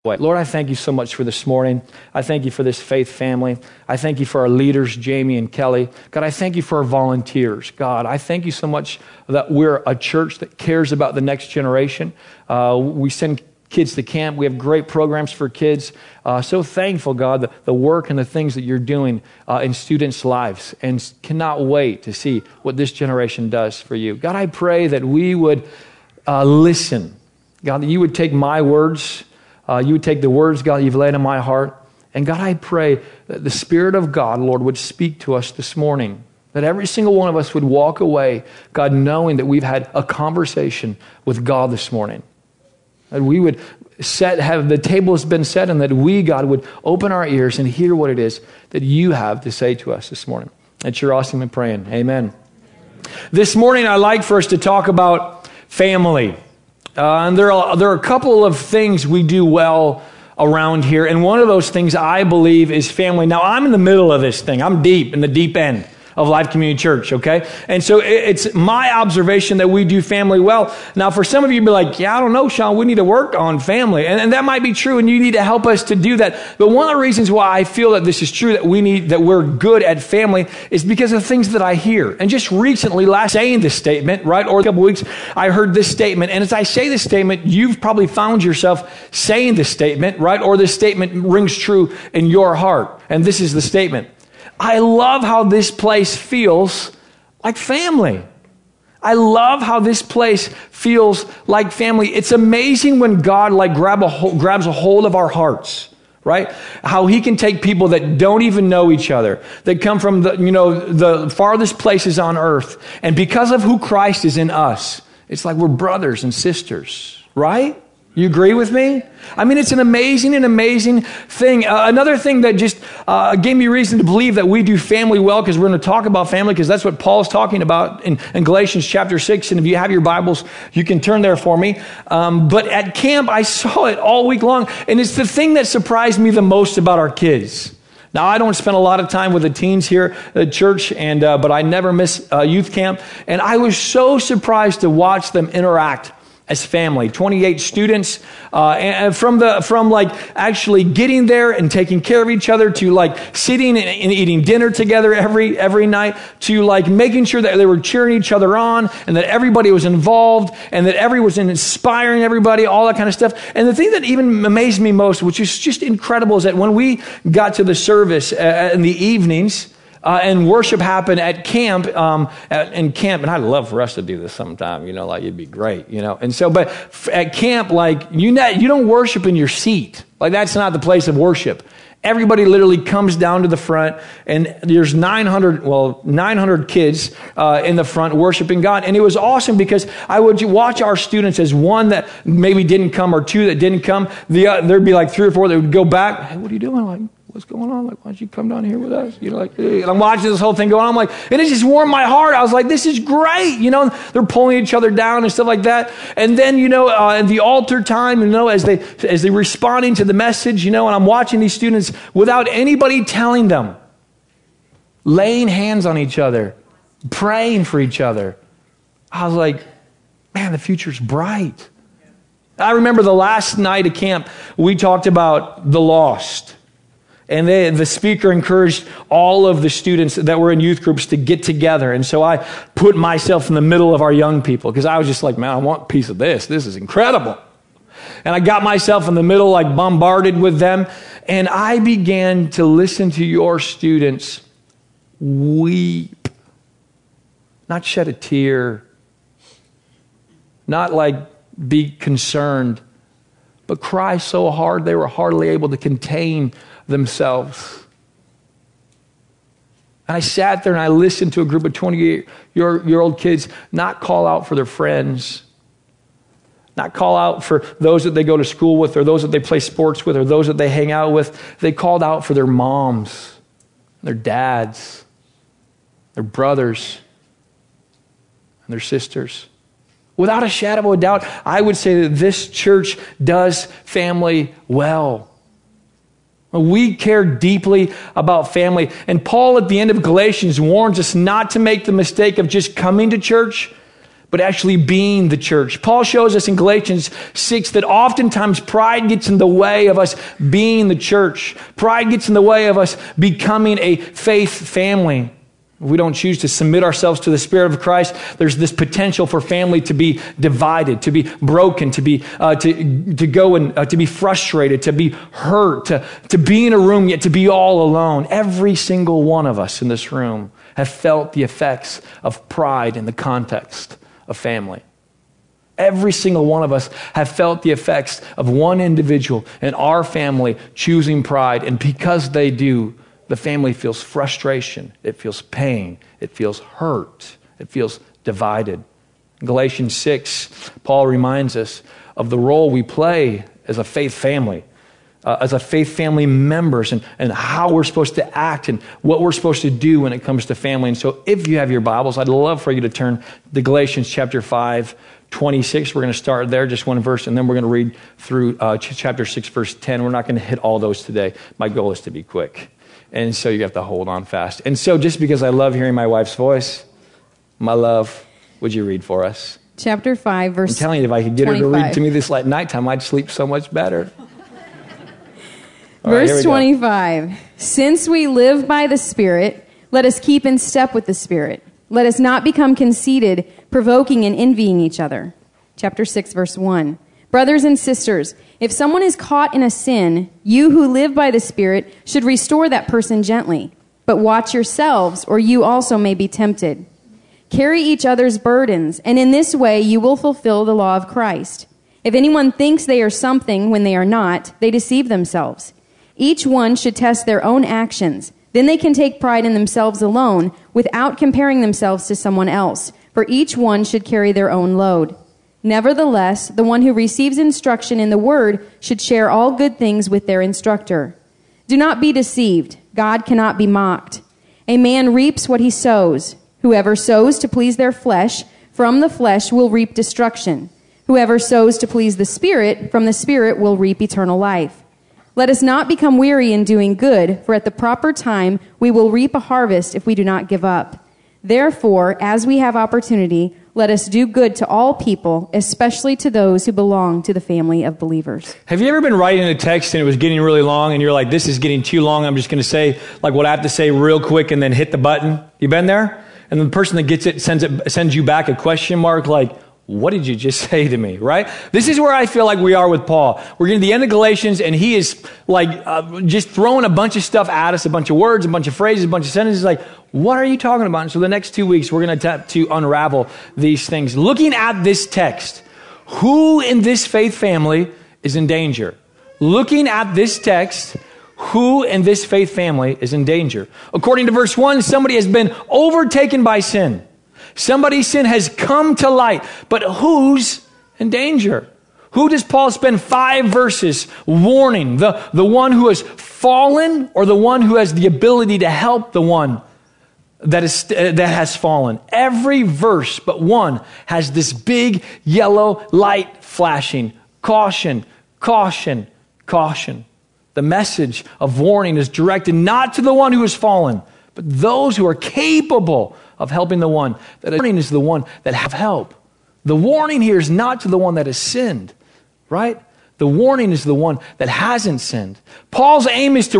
Lord, I thank you so much for this morning. I thank you for this faith family. I thank you for our leaders, Jamie and Kelly. God, I thank you for our volunteers. God, I thank you so much that we're a church that cares about the next generation. We send kids to camp. We have great programs for kids. So thankful, God, the work and the things that you're doing in students' lives, and cannot wait to see what this generation does for you. God, I pray that we would listen. God, that you would take my words, you would take the words, God, you've laid in my heart. And God, I pray that the Spirit of God, Lord, would speak to us this morning. That every single one of us would walk away, God, knowing that we've had a conversation with God this morning. That we would have the table has been set, and that we, God, would open our ears and hear what it is that you have to say to us this morning. It's your awesome and praying. Amen. This morning, I'd like for us to talk about family. And there are a couple of things we do well around here. And one of those things I believe is family. Now, I'm in the middle of this thing. I'm deep in the deep end of Life Community Church, okay? And so it's my observation that we do family well. Now, for some of you, be like, yeah, I don't know, Sean, we need to work on family. And that might be true, and you need to help us to do that. But one of the reasons why I feel that this is true, that we're good at family, is because of things that I hear. And just recently, saying this statement, right, or a couple weeks, I heard this statement. And as I say this statement, you've probably found yourself saying this statement, right, or this statement rings true in your heart. And this is the statement: I love how this place feels like family. I love how this place feels like family. It's amazing when God grabs a hold of our hearts, right? How he can take people that don't even know each other, that come from the farthest places on earth, and because of who Christ is in us, it's like we're brothers and sisters, right? You agree with me? I mean, it's an amazing thing. Another thing that just gave me reason to believe that we do family well, because we're going to talk about family, because that's what Paul's talking about in Galatians chapter 6. And if you have your Bibles, you can turn there for me. But at camp, I saw it all week long. And it's the thing that surprised me the most about our kids. Now, I don't spend a lot of time with the teens here at church, but I never miss youth camp. And I was so surprised to watch them interact as family. 28 students, and from actually getting there and taking care of each other, to like sitting and eating dinner together every night, to like making sure that they were cheering each other on, and that everybody was involved, and that everyone was inspiring everybody, all that kind of stuff. And the thing that even amazed me most, which is just incredible, is that when we got to the service in the evenings, and worship happened at camp, and I'd love for us to do this sometime, like it'd be great, And so, but at camp, like you don't worship in your seat. Like that's not the place of worship. Everybody literally comes down to the front, and there's 900 kids in the front worshiping God. And it was awesome because I would watch our students as one that maybe didn't come or two that didn't come. There'd be like 3 or 4 that would go back. Hey, what are you doing? Like, what's going on? Like, why don't you come down here with us? And I'm watching this whole thing going on. I'm like, and it just warmed my heart. I was like, this is great. They're pulling each other down and stuff like that. And then, in the altar time, as they responding to the message, and I'm watching these students without anybody telling them, laying hands on each other, praying for each other. I was like, man, the future's bright. I remember the last night of camp, we talked about the lost. And the speaker encouraged all of the students that were in youth groups to get together. And so I put myself in the middle of our young people, because I was just like, man, I want a piece of this. This is incredible. And I got myself in the middle, like bombarded with them. And I began to listen to your students weep. Not shed a tear. Not like be concerned. But cry so hard they were hardly able to contain themselves. And I sat there and I listened to a group of 28-year-old kids not call out for their friends, not call out for those that they go to school with, or those that they play sports with, or those that they hang out with. They called out for their moms, their dads, their brothers, and their sisters. Without a shadow of a doubt, I would say that this church does family well. We care deeply about family. And Paul at the end of Galatians warns us not to make the mistake of just coming to church, but actually being the church. Paul shows us in Galatians 6 that oftentimes pride gets in the way of us being the church. Pride gets in the way of us becoming a faith family. If we don't choose to submit ourselves to the Spirit of Christ, there's this potential for family to be divided, to be broken, to be to go and to be frustrated, to be hurt, to be in a room yet to be all alone. Every single one of us in this room have felt the effects of pride in the context of family. Every single one of us have felt the effects of one individual in our family choosing pride, and because they do, the family feels frustration, it feels pain, it feels hurt, it feels divided. In Galatians 6, Paul reminds us of the role we play as a faith family, members, and how we're supposed to act and what we're supposed to do when it comes to family. And so if you have your Bibles, I'd love for you to turn to Galatians chapter 5, 26. We're going to start there, just one verse, and then we're going to read through chapter 6, verse 10. We're not going to hit all those today. My goal is to be quick. And so you have to hold on fast. And so just because I love hearing my wife's voice, my love, would you read for us? Chapter 5, verse 25. I'm telling you, if I could get her to read to me this at nighttime, I'd sleep so much better. Verse 25, since we live by the Spirit, let us keep in step with the Spirit. Let us not become conceited, provoking and envying each other. Chapter 6, verse 1. Brothers and sisters, if someone is caught in a sin, you who live by the Spirit should restore that person gently. But watch yourselves, or you also may be tempted. Carry each other's burdens, and in this way you will fulfill the law of Christ. If anyone thinks they are something when they are not, they deceive themselves. Each one should test their own actions. Then they can take pride in themselves alone without comparing themselves to someone else, for each one should carry their own load. Nevertheless, the one who receives instruction in the word should share all good things with their instructor. Do not be deceived. God cannot be mocked. A man reaps what he sows. Whoever sows to please their flesh, from the flesh will reap destruction. Whoever sows to please the Spirit, from the Spirit will reap eternal life. Let us not become weary in doing good, for at the proper time we will reap a harvest if we do not give up. Therefore, as we have opportunity, let us do good to all people, especially to those who belong to the family of believers. Have you ever been writing a text and it was getting really long and you're like, this is getting too long, I'm just going to say like what I have to say real quick and then hit the button? You been there? And the person that gets it sends you back a question mark like, what did you just say to me, right? This is where I feel like we are with Paul. We're getting to the end of Galatians, and he is like just throwing a bunch of stuff at us, a bunch of words, a bunch of phrases, a bunch of sentences, like, what are you talking about? And so the next 2 weeks, we're going to attempt to unravel these things. Looking at this text, who in this faith family is in danger? Looking at this text, who in this faith family is in danger? According to verse 1, somebody has been overtaken by sin. Somebody's sin has come to light, but who's in danger? Who does Paul spend 5 verses warning? The one who has fallen, or the one who has the ability to help the one that has fallen? Every verse but one has this big yellow light flashing. Caution, caution, caution. The message of warning is directed not to the one who has fallen, but those who are capable of helping the one. That warning is the one that have help. The warning here is not to the one that has sinned, right? The warning is the one that hasn't sinned. Paul's aim is to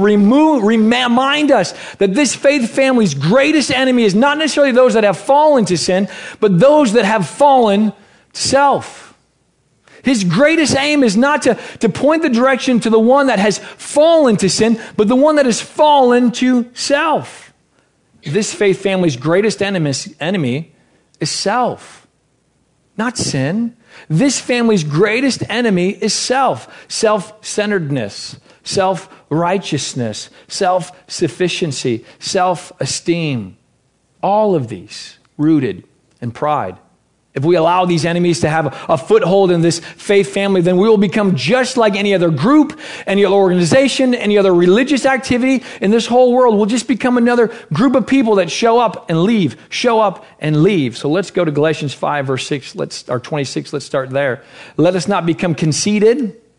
remind us that this faith family's greatest enemy is not necessarily those that have fallen to sin, but those that have fallen to self. His greatest aim is not to point the direction to the one that has fallen to sin, but the one that has fallen to self. This faith family's greatest enemy is self, not sin. This family's greatest enemy is self. Self-centeredness, self-righteousness, self-sufficiency, self-esteem. All of these rooted in pride. If we allow these enemies to have a foothold in this faith family, then we will become just like any other group, any other organization, any other religious activity in this whole world. We'll just become another group of people that show up and leave, show up and leave. So let's go to Galatians 5, verse 6, or 26. Let's start there. Let us not become conceited,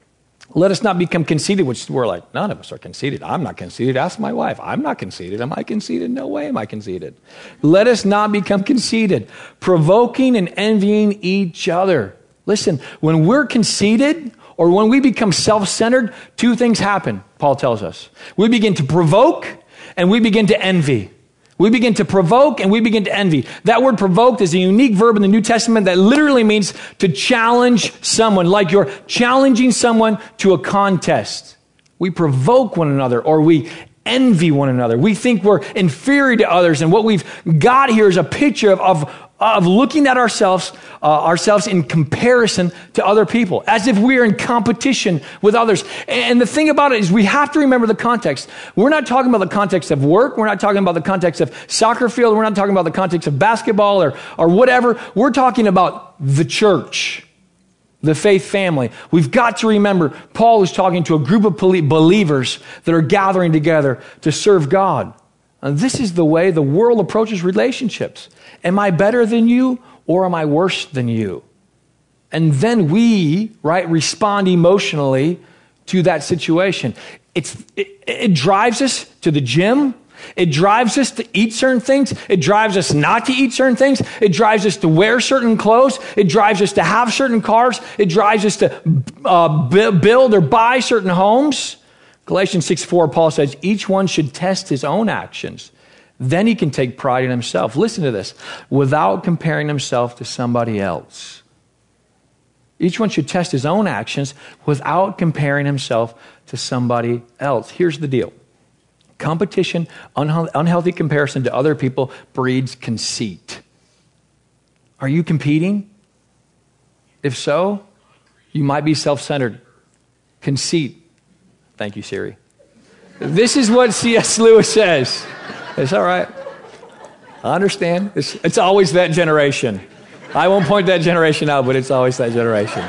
Let us not become conceited, which we're like, none of us are conceited. I'm not conceited. Ask my wife. I'm not conceited. Am I conceited? No way am I conceited. Let us not become conceited, provoking and envying each other. Listen, when we're conceited or when we become self-centered, two things happen, Paul tells us. We begin to provoke and we begin to envy. We begin to provoke and we begin to envy. That word provoked is a unique verb in the New Testament that literally means to challenge someone, like you're challenging someone to a contest. We provoke one another or we envy one another. We think we're inferior to others, and what we've got here is a picture of looking at ourselves in comparison to other people, as if we are in competition with others. And the thing about it is we have to remember the context. We're not talking about the context of work. We're not talking about the context of soccer field. We're not talking about the context of basketball or whatever. We're talking about the church, the faith family. We've got to remember Paul is talking to a group of believers that are gathering together to serve God. And this is the way the world approaches relationships. Am I better than you or am I worse than you? And then we, respond emotionally to that situation. It drives us to the gym. It drives us to eat certain things. It drives us not to eat certain things. It drives us to wear certain clothes. It drives us to have certain cars. It drives us to build or buy certain homes. Galatians 6:4, Paul says, each one should test his own actions. Then he can take pride in himself. Listen to this. Without comparing himself to somebody else. Each one should test his own actions without comparing himself to somebody else. Here's the deal. Competition, unhealthy comparison to other people breeds conceit. Are you competing? If so, you might be self-centered. Conceit. Thank you, Siri. This is what C.S. Lewis says. It's all right. I understand. It's always that generation. I won't point that generation out, but it's always that generation.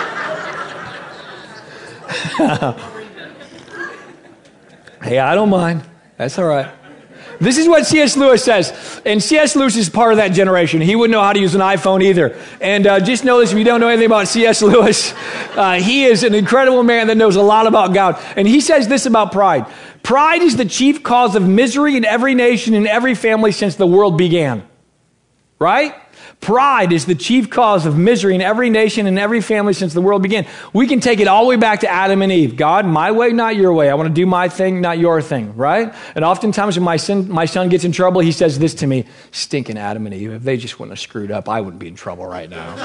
Hey, I don't mind. That's all right. This is what C.S. Lewis says. And C.S. Lewis is part of that generation. He wouldn't know how to use an iPhone either. And just know this, if you don't know anything about C.S. Lewis, he is an incredible man that knows a lot about God. And he says this about pride. Pride is the chief cause of misery in every nation and every family since the world began. Right? Pride is the chief cause of misery in every nation and every family since the world began. We can take it all the way back to Adam and Eve. God, my way, not your way. I want to do my thing, not your thing, right? And oftentimes when my son gets in trouble, he says this to me, stinking Adam and Eve, if they just wouldn't have screwed up, I wouldn't be in trouble right now.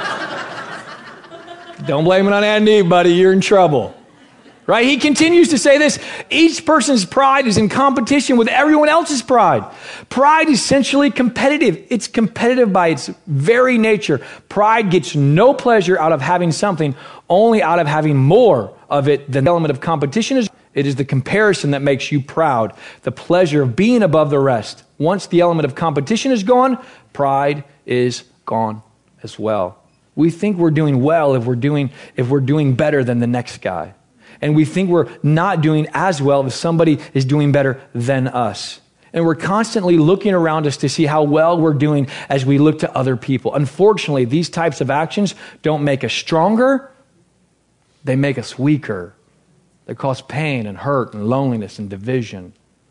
Don't blame it on Adam and Eve, buddy. You're in trouble. Right? He continues to say this. Each person's pride is in competition with everyone else's pride. Pride is essentially competitive. It's competitive by its very nature. Pride gets no pleasure out of having something, only out of having more of it. The element of competition is, it is the comparison that makes you proud. The pleasure of being above the rest. Once the element of competition is gone, pride is gone as well. We think we're doing well if we're doing better than the next guy. And we think we're not doing as well if somebody is doing better than us. And we're constantly looking around us to see how well we're doing as we look to other people. Unfortunately, these types of actions don't make us stronger. They make us weaker. They cause pain and hurt and loneliness and division.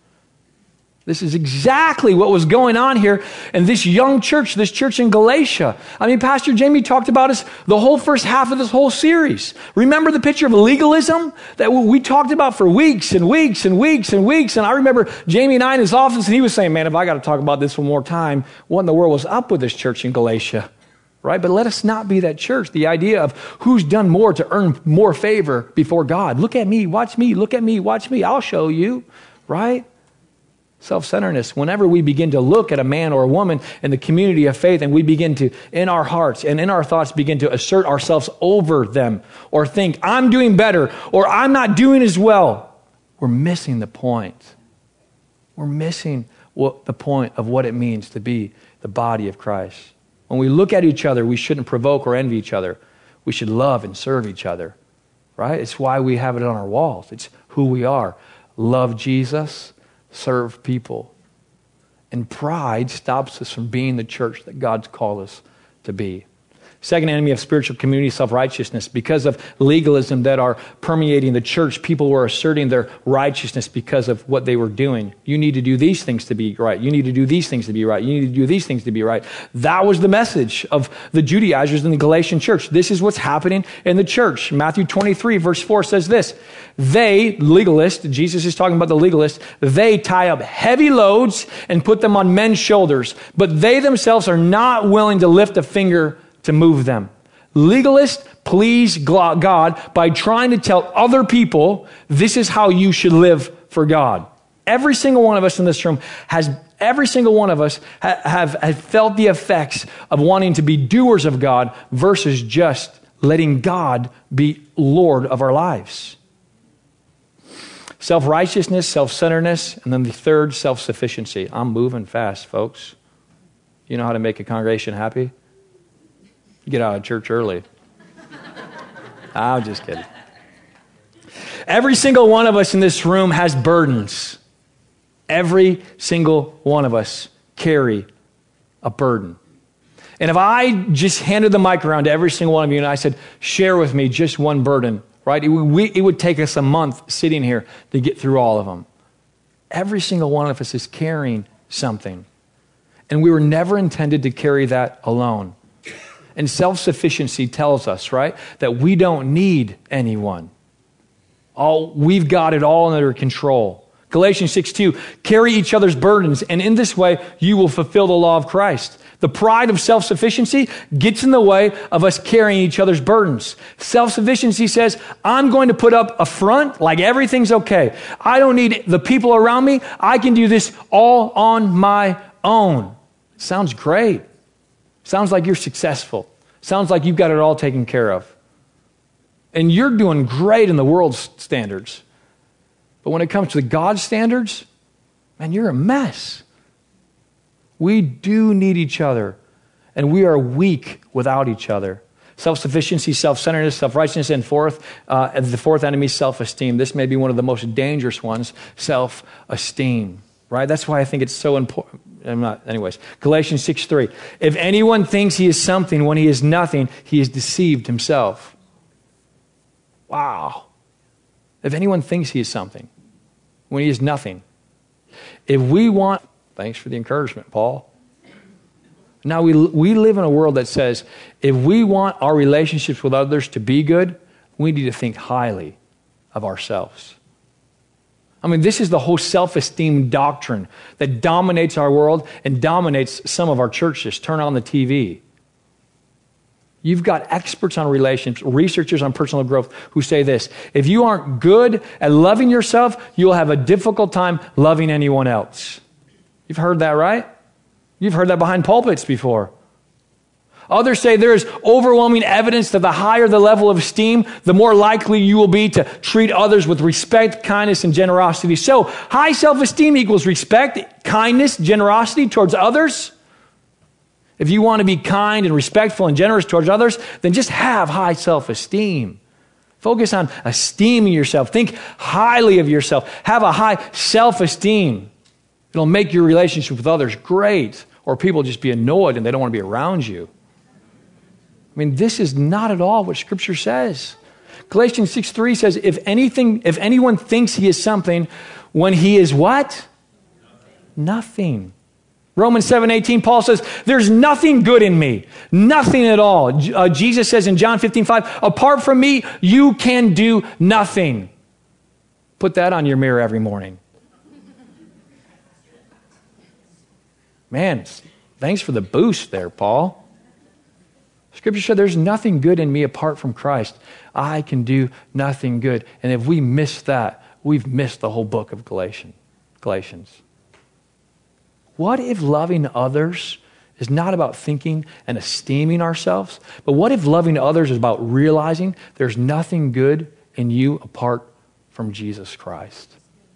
This is exactly what was going on here in this young church, this church in Galatia. I mean, Pastor Jamie talked about us the whole first half of this whole series. Remember the picture of legalism that we talked about for weeks and weeks and weeks and weeks? And I remember Jamie and I in his office, and he was saying, man, if I got to talk about this one more time, what in the world was up with this church in Galatia? Right? But let us not be that church. The idea of who's done more to earn more favor before God. Look at me, watch me, look at me, watch me. I'll show you. Right? Self-centeredness. Whenever we begin to look at a man or a woman in the community of faith and we begin to, in our hearts and in our thoughts, begin to assert ourselves over them or think, I'm doing better or I'm not doing as well, we're missing the point. We're missing the point of what it means to be the body of Christ. When we look at each other, we shouldn't provoke or envy each other. We should love and serve each other. Right? It's why we have it on our walls. It's who we are. Love Jesus. Serve people. And pride stops us from being the church that God's called us to be. Second enemy of spiritual community, self-righteousness. Because of legalism that are permeating the church, people were asserting their righteousness because of what they were doing. You need to do these things to be right. You need to do these things to be right. You need to do these things to be right. That was the message of the Judaizers in the Galatian church. This is what's happening in the church. Matthew 23, verse 4 says this. They, legalists, Jesus is talking about the legalists, they tie up heavy loads and put them on men's shoulders, but they themselves are not willing to lift a finger to move them. Legalists please God by trying to tell other people this is how you should live for God. Every single one of us in this room have felt the effects of wanting to be doers of God versus just letting God be Lord of our lives. Self-righteousness, self-centeredness, and then the third, self-sufficiency. I'm moving fast, folks. You know how to make a congregation happy? Get out of church early. I'm just kidding. Every single one of us in this room has burdens. Every single one of us carry a burden. And if I just handed the mic around to every single one of you and I said, share with me just one burden, right? It would take us a month sitting here to get through all of them. Every single one of us is carrying something. And we were never intended to carry that alone. And self-sufficiency tells us, right, that we don't need anyone. We've got it all under control. Galatians 6:2, carry each other's burdens, and in this way you will fulfill the law of Christ. The pride of self-sufficiency gets in the way of us carrying each other's burdens. Self-sufficiency says, I'm going to put up a front like everything's okay. I don't need the people around me. I can do this all on my own. Sounds great. Sounds like you're successful. Sounds like you've got it all taken care of. And you're doing great in the world's standards. But when it comes to the God's standards, man, you're a mess. We do need each other. And we are weak without each other. Self-sufficiency, self-centeredness, self-righteousness, and the fourth enemy, self-esteem. This may be one of the most dangerous ones, self-esteem. Right? That's why I think it's so important. Anyways, Galatians 6:3. If anyone thinks he is something when he is nothing, he is deceived himself. Wow. If anyone thinks he is something when he is nothing. Thanks for the encouragement, Paul. Now we live in a world that says if we want our relationships with others to be good, we need to think highly of ourselves. I mean, this is the whole self-esteem doctrine that dominates our world and dominates some of our churches. Turn on the TV. You've got experts on relationships, researchers on personal growth who say this. If you aren't good at loving yourself, you'll have a difficult time loving anyone else. You've heard that, right? You've heard that behind pulpits before. Others say there is overwhelming evidence that the higher the level of esteem, the more likely you will be to treat others with respect, kindness, and generosity. So, high self-esteem equals respect, kindness, generosity towards others. If you want to be kind and respectful and generous towards others, then just have high self-esteem. Focus on esteeming yourself. Think highly of yourself. Have a high self-esteem. It'll make your relationship with others great, or people just be annoyed and they don't want to be around you. I mean, this is not at all what Scripture says. Galatians 6:3 says, if anyone thinks he is something when he is what? Nothing. Romans 7:18, Paul says, there's nothing good in me. Nothing at all. Jesus says in John 15:5, apart from me, you can do nothing. Put that on your mirror every morning. Man, thanks for the boost there, Paul. Scripture said there's nothing good in me apart from Christ. I can do nothing good. And if we miss that, we've missed the whole book of Galatians. What if loving others is not about thinking and esteeming ourselves, but what if loving others is about realizing there's nothing good in you apart from Jesus Christ?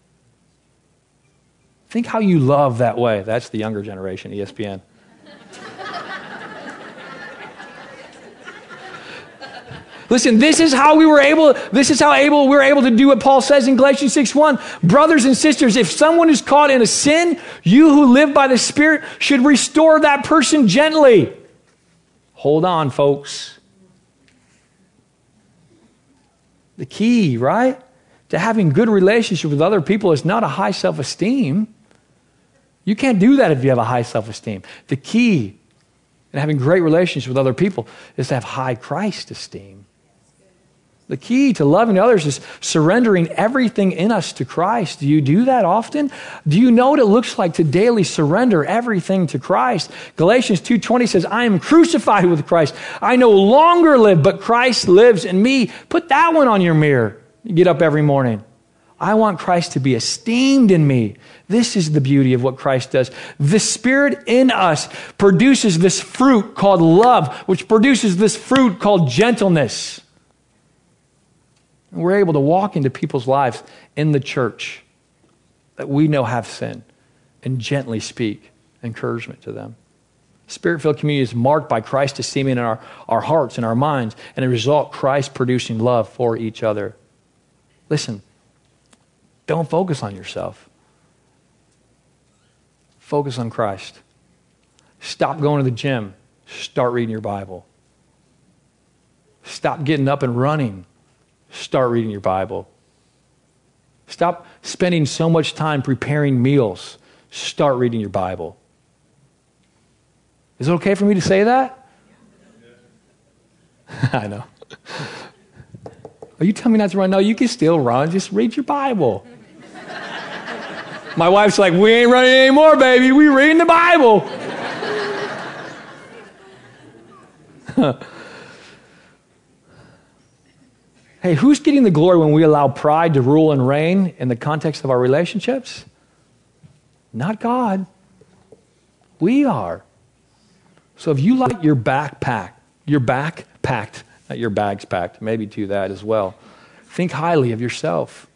Think how you love that way. That's the younger generation, ESPN. Listen, this is how we were able to do what Paul says in Galatians 6:1. Brothers and sisters, if someone is caught in a sin, you who live by the Spirit should restore that person gently. Hold on, folks. The key, right, to having good relationship with other people is not a high self-esteem. You can't do that if you have a high self-esteem. The key in having great relationships with other people is to have high Christ esteem. The key to loving others is surrendering everything in us to Christ. Do you do that often? Do you know what it looks like to daily surrender everything to Christ? Galatians 2:20 says, I am crucified with Christ. I no longer live, but Christ lives in me. Put that one on your mirror. You get up every morning. I want Christ to be esteemed in me. This is the beauty of what Christ does. The Spirit in us produces this fruit called love, which produces this fruit called gentleness. And we're able to walk into people's lives in the church that we know have sin and gently speak encouragement to them. Spirit-filled community is marked by Christ esteeming in our hearts and our minds, and as a result, Christ producing love for each other. Listen, don't focus on yourself. Focus on Christ. Stop going to the gym. Start reading your Bible. Stop getting up and running. Start reading your Bible. Stop spending so much time preparing meals. Start reading your Bible. Is it okay for me to say that? I know. Are you telling me not to run? No, you can still run. Just read your Bible. My wife's like, we ain't running anymore, baby. We reading the Bible. Hey, who's getting the glory when we allow pride to rule and reign in the context of our relationships? Not God. We are. So if you like your back packed, not your bags packed, maybe to that as well, think highly of yourself.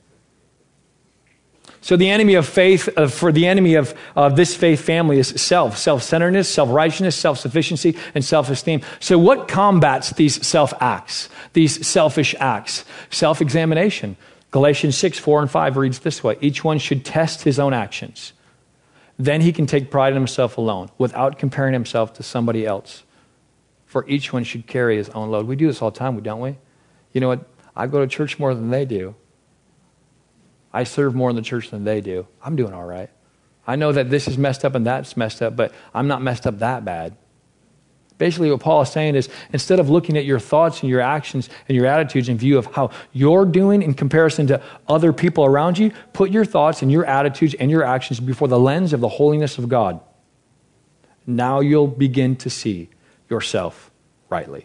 So the enemy of faith, for the enemy of this faith family is self-centeredness, self-righteousness, self-sufficiency, and self-esteem. So what combats these self-acts, these selfish acts? Self-examination. Galatians 6:4-5 reads this way: each one should test his own actions. Then he can take pride in himself alone, without comparing himself to somebody else. For each one should carry his own load. We do this all the time, don't we? You know what? I go to church more than they do. I serve more in the church than they do. I'm doing all right. I know that this is messed up and that's messed up, but I'm not messed up that bad. Basically, what Paul is saying is, instead of looking at your thoughts and your actions and your attitudes in view of how you're doing in comparison to other people around you, put your thoughts and your attitudes and your actions before the lens of the holiness of God. Now you'll begin to see yourself rightly.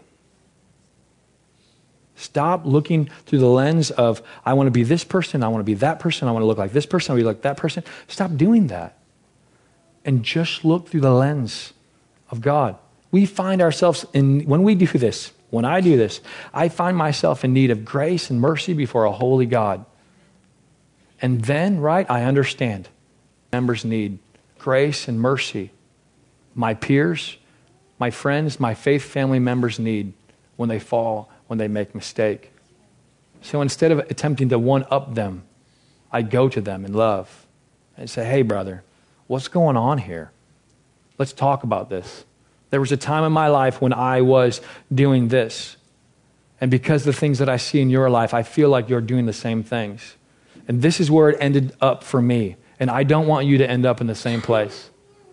Stop looking through the lens of, I want to be this person, I want to be that person, I want to look like this person, I want to be like that person. Stop doing that. And just look through the lens of God. We find ourselves when we do this, when I do this, I find myself in need of grace and mercy before a holy God. And then, right, I understand. Members need grace and mercy. My peers, my friends, my faith family members need when they fall, when they make mistake. So instead of attempting to one-up them, I go to them in love and say, hey, brother, what's going on here? Let's talk about this. There was a time in my life when I was doing this. And because of the things that I see in your life, I feel like you're doing the same things. And this is where it ended up for me. And I don't want you to end up in the same place.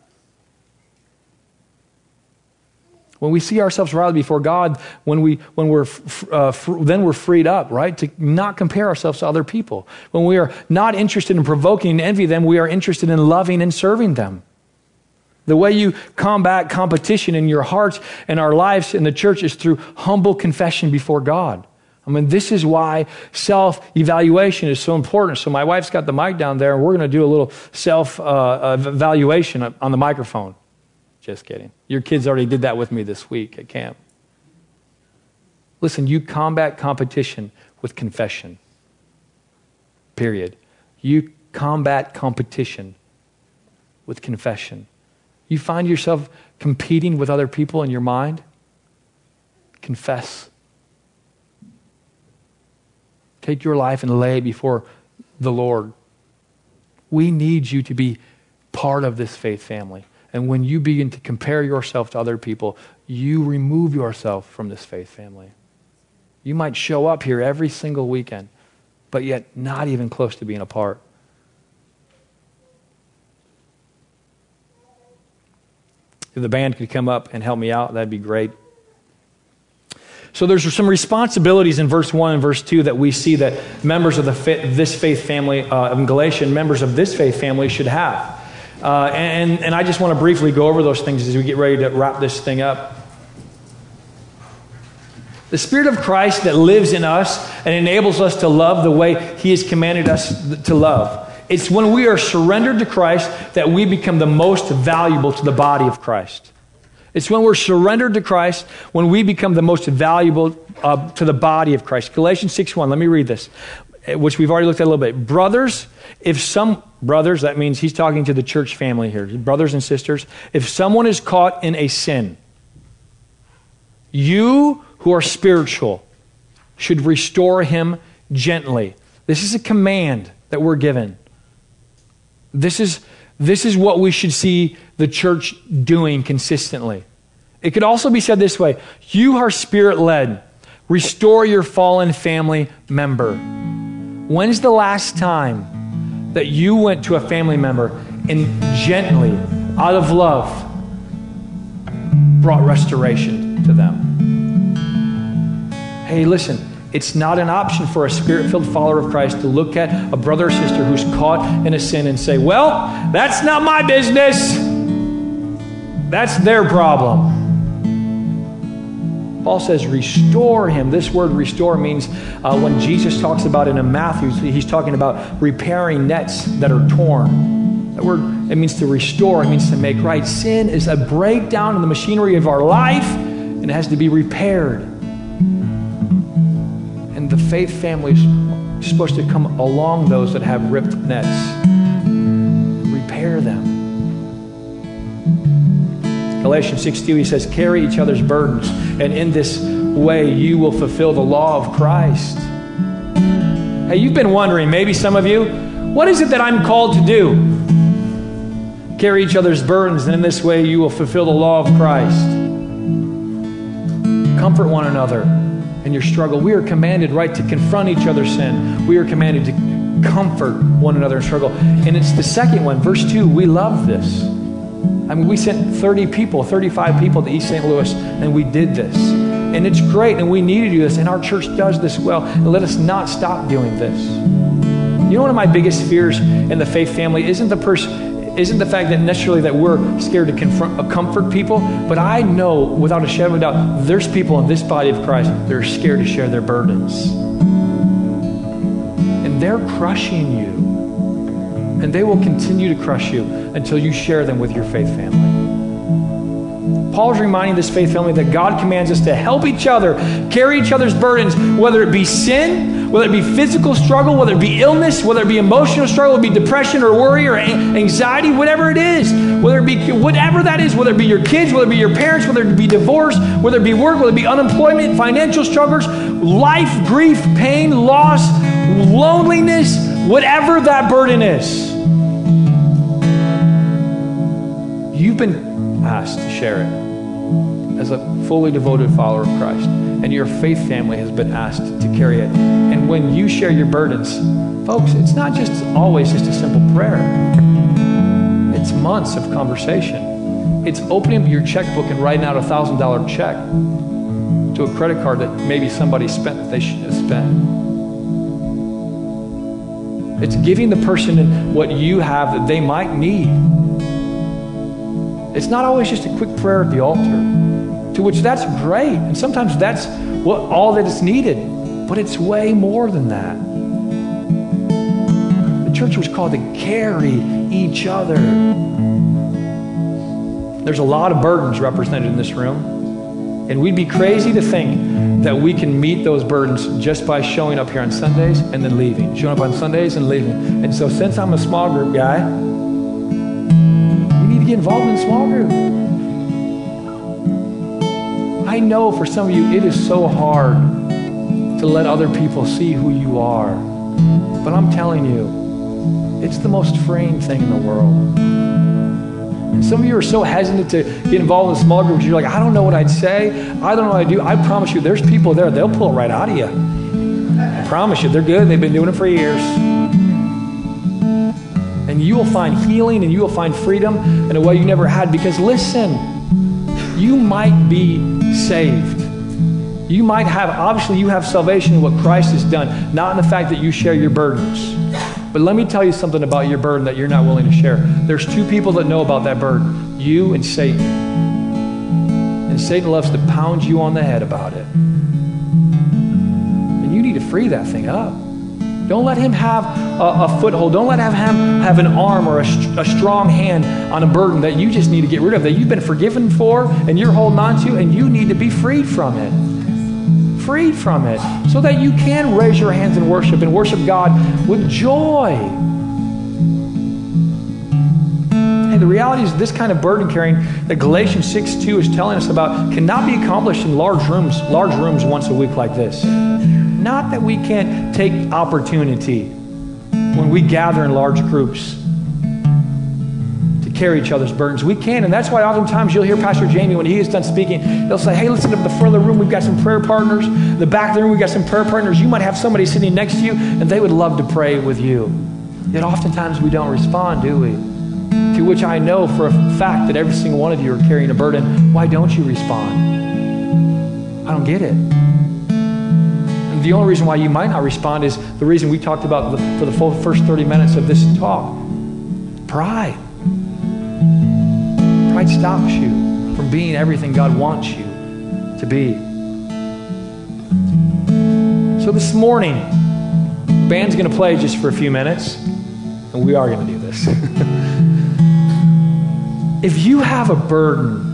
When we see ourselves rightly before God, then we're freed up, right, to not compare ourselves to other people. When we are not interested in provoking and envy them, we are interested in loving and serving them. The way you combat competition in your hearts and our lives in the church is through humble confession before God. I mean, this is why self-evaluation is so important. So my wife's got the mic down there, and we're going to do a little self-evaluation on the microphone. Just kidding. Your kids already did that with me this week at camp. Listen, you combat competition with confession. Period. You combat competition with confession. You find yourself competing with other people in your mind? Confess. Take your life and lay it before the Lord. We need you to be part of this faith family. And when you begin to compare yourself to other people, you remove yourself from this faith family. You might show up here every single weekend, but yet not even close to being a part. If the band could come up and help me out, that'd be great. So there's some responsibilities in verse 1 and verse 2 that we see that members of this faith family, in Galatian, members of this faith family should have. And I just want to briefly go over those things as we get ready to wrap this thing up. The Spirit of Christ that lives in us and enables us to love the way He has commanded us to love. It's when we are surrendered to Christ that we become the most valuable to the body of Christ. It's when we're surrendered to Christ when we become the most valuable to the body of Christ. Galatians 6:1, let me read this, which we've already looked at a little bit. Brothers, that means he's talking to the church family here. Brothers and sisters, if someone is caught in a sin, you who are spiritual should restore him gently. This is a command that we're given. This is what we should see the church doing consistently. It could also be said this way: you are Spirit-led. Restore your fallen family member. When's the last time that you went to a family member and gently, out of love, brought restoration to them? Hey, listen. It's not an option for a Spirit-filled follower of Christ to look at a brother or sister who's caught in a sin and say, well, that's not my business. That's their problem. Paul says, restore him. This word restore means when Jesus talks about it in Matthew, he's talking about repairing nets that are torn. That word, it means to restore. It means to make right. Sin is a breakdown in the machinery of our life, and it has to be repaired. And the faith family is supposed to come along those that have ripped nets and repair them. Galatians 6:2, he says, carry each other's burdens, and in this way you will fulfill the law of Christ. Hey, you've been wondering, maybe some of you, what is it that I'm called to do? Carry each other's burdens, and in this way you will fulfill the law of Christ. Comfort one another in your struggle. We are commanded, right, to confront each other's sin. We are commanded to comfort one another in struggle. And it's the second one, verse 2, we love this. I mean, we sent 35 people to East St. Louis, and we did this. And it's great, and we need to do this, and our church does this well. And let us not stop doing this. You know, one of my biggest fears in the faith family isn't the fact that necessarily that we're scared to comfort people, but I know without a shadow of a doubt, there's people in this body of Christ that are scared to share their burdens. And they're crushing you. And they will continue to crush you until you share them with your faith family. Paul's reminding this faith family that God commands us to help each other, carry each other's burdens, whether it be sin, whether it be physical struggle, whether it be illness, whether it be emotional struggle, whether it be depression or worry or anxiety, whatever it is, whether it be whatever that is, whether it be your kids, whether it be your parents, whether it be divorce, whether it be work, whether it be unemployment, financial struggles, life, grief, pain, loss, loneliness, whatever that burden is. You've been asked to share it as a fully devoted follower of Christ. And your faith family has been asked to carry it. And when you share your burdens, folks, it's not just always just a simple prayer. It's months of conversation. It's opening up your checkbook and writing out a $1,000 check to a credit card that maybe somebody spent that they shouldn't have spent. It's giving the person what you have that they might need. It's not always just a quick prayer at the altar, to which that's great. And sometimes that's all that is needed. But it's way more than that. The church was called to carry each other. There's a lot of burdens represented in this room. And we'd be crazy to think that we can meet those burdens just by showing up here on Sundays and then leaving. Showing up on Sundays and leaving. And so since I'm a small group guy, get involved in a small group. I know for some of you it is so hard to let other people see who you are. But I'm telling you, it's the most freeing thing in the world. And some of you are so hesitant to get involved in small groups. You're like, I don't know what I'd say. I don't know what I'd do. I promise you, there's people there. They'll pull it right out of you. I promise you, they're good. They've been doing it for years. And you will find healing and you will find freedom in a way you never had. Because listen, you might be saved. You might have, obviously you have salvation in what Christ has done, not in the fact that you share your burdens. But let me tell you something about your burden that you're not willing to share. There's two people that know about that burden, you and Satan. And Satan loves to pound you on the head about it. And you need to free that thing up. Don't let him have a foothold. Don't let him have an arm or a strong hand on a burden that you just need to get rid of, that you've been forgiven for and you're holding on to, and you need to be freed from it. Freed from it, so that you can raise your hands and worship God with joy. Hey, the reality is this kind of burden carrying that Galatians 6:2 is telling us about cannot be accomplished in large rooms once a week like this. Not that we can't take opportunity when we gather in large groups to carry each other's burdens. We can, and that's why oftentimes you'll hear Pastor Jamie, when he is done speaking, he'll say, hey, listen, up the front of the room, we've got some prayer partners. In the back of the room, we've got some prayer partners. You might have somebody sitting next to you, and they would love to pray with you. Yet oftentimes we don't respond, do we? To which I know for a fact that every single one of you are carrying a burden. Why don't you respond? I don't get it. And the only reason why you might not respond is the reason we talked about for the full first 30 minutes of this talk. Pride. Pride stops you from being everything God wants you to be. So this morning, the band's going to play just for a few minutes, and we are going to do this. If you have a burden,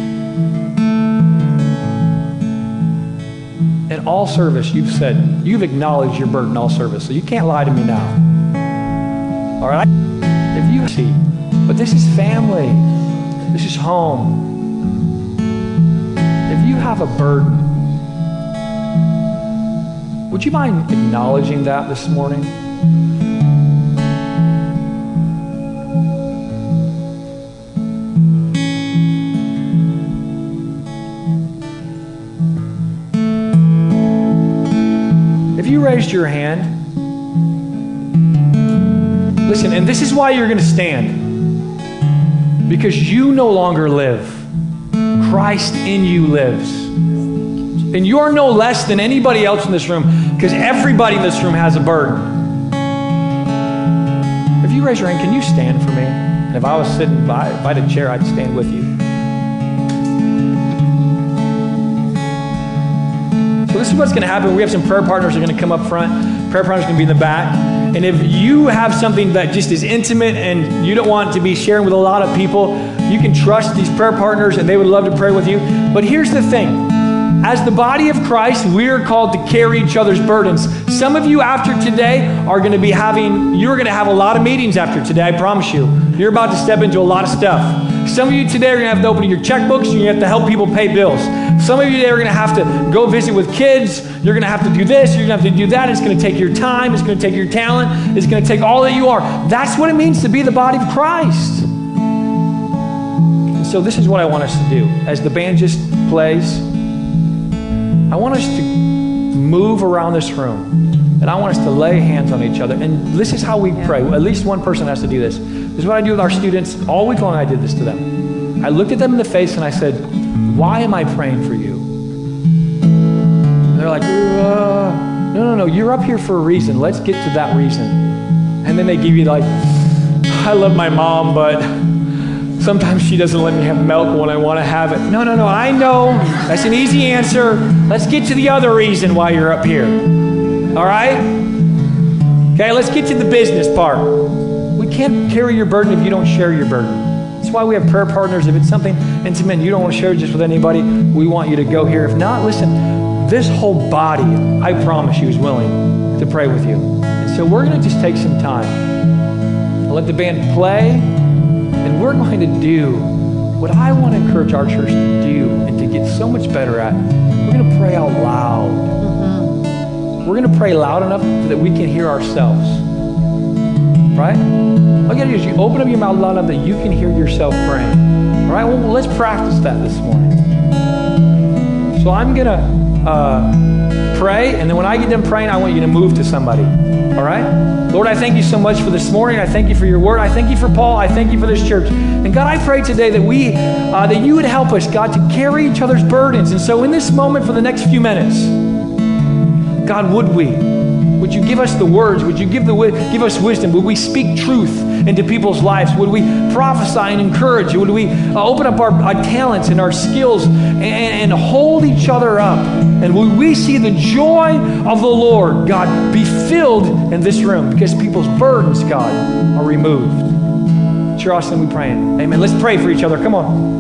in all service, you've acknowledged your burden in all service, so you can't lie to me now. All right? If you see, but this is family. This is home. If you have a burden, would you mind acknowledging that this morning? If you raised your hand, listen, and this is why you're going to stand. Because you no longer live. Christ in you lives. And you're no less than anybody else in this room, because everybody in this room has a burden. If you raise your hand, can you stand for me? And if I was sitting by the chair, I'd stand with you. So this is what's going to happen. We have some prayer partners that are going to come up front. Prayer partners are going to be in the back. And if you have something that just is intimate and you don't want to be sharing with a lot of people, you can trust these prayer partners and they would love to pray with you. But here's the thing. As the body of Christ, we are called to carry each other's burdens. Some of you after today you're going to have a lot of meetings after today, I promise you. You're about to step into a lot of stuff. Some of you today are going to have to open your checkbooks and you have to help people pay bills. Some of you today are going to have to go visit with kids. You're going to have to do this. You're going to have to do that. It's going to take your time. It's going to take your talent. It's going to take all that you are. That's what it means to be the body of Christ. And so this is what I want us to do. As the band just plays, I want us to move around this room. And I want us to lay hands on each other. And this is how we pray. At least one person has to do this. This is what I do with our students. All week long I did this to them. I looked at them in the face and I said, why am I praying for you? And they're like, no, you're up here for a reason. Let's get to that reason. And then they give you like, I love my mom, but sometimes she doesn't let me have milk when I want to have it. No, I know. That's an easy answer. Let's get to the other reason why you're up here. All right? Okay, let's get to the business part. We can't carry your burden if you don't share your burden. That's why we have prayer partners. If it's something intimate and you don't want to share it just with anybody, we want you to go here. If not, listen, this whole body, I promise you, is willing to pray with you. And so we're going to just take some time. I'll let the band play, and we're going to do what I want to encourage our church to do and to get so much better at. We're going to pray out loud. We're going to pray loud enough so that we can hear ourselves. right? All you got to do is you open up your mouth loud enough that you can hear yourself praying. All right, well, let's practice that this morning. So I'm going to pray, and then when I get done praying, I want you to move to somebody. All right? Lord, I thank you so much for this morning. I thank you for your word. I thank you for Paul. I thank you for this church. And God, I pray today that that you would help us, God, to carry each other's burdens. And so in this moment for the next few minutes, God, would you give us the words? Would you give us wisdom? Would we speak truth into people's lives? Would we prophesy and encourage? Would we open up our talents and our skills and hold each other up? And would we see the joy of the Lord, God, be filled in this room because people's burdens, God, are removed. It's your awesome we praying. Amen. Let's pray for each other. Come on.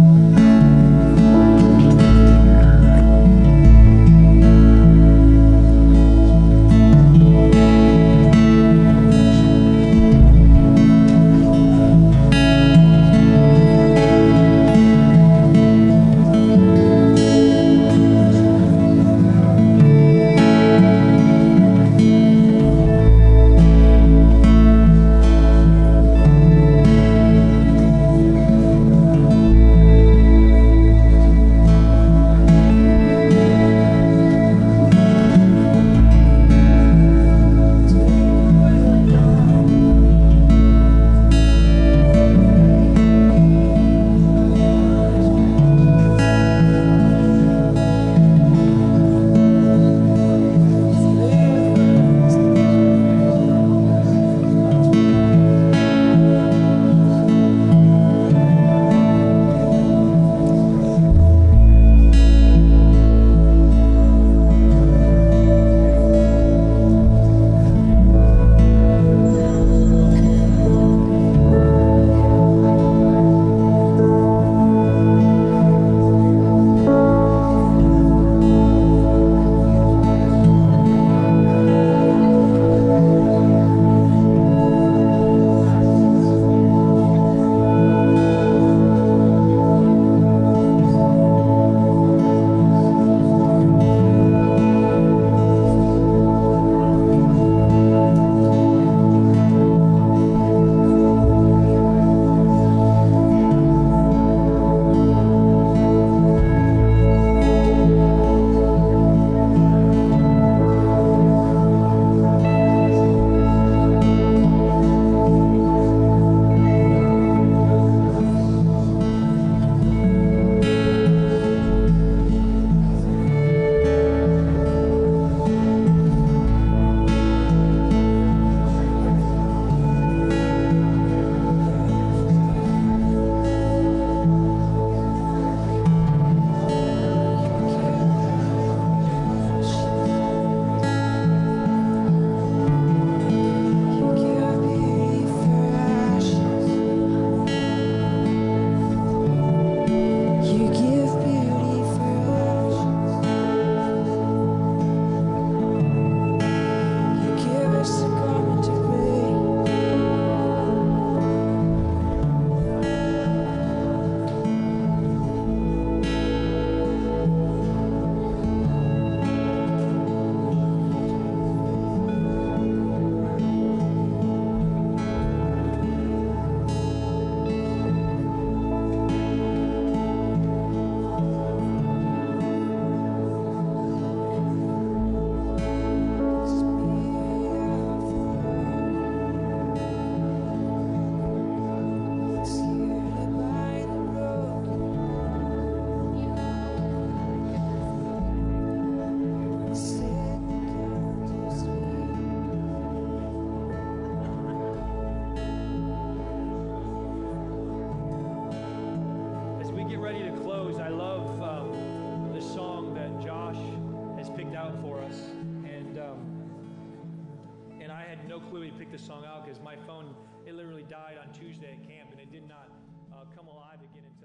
This song out because my phone, it literally died on Tuesday at camp and it did not come alive again until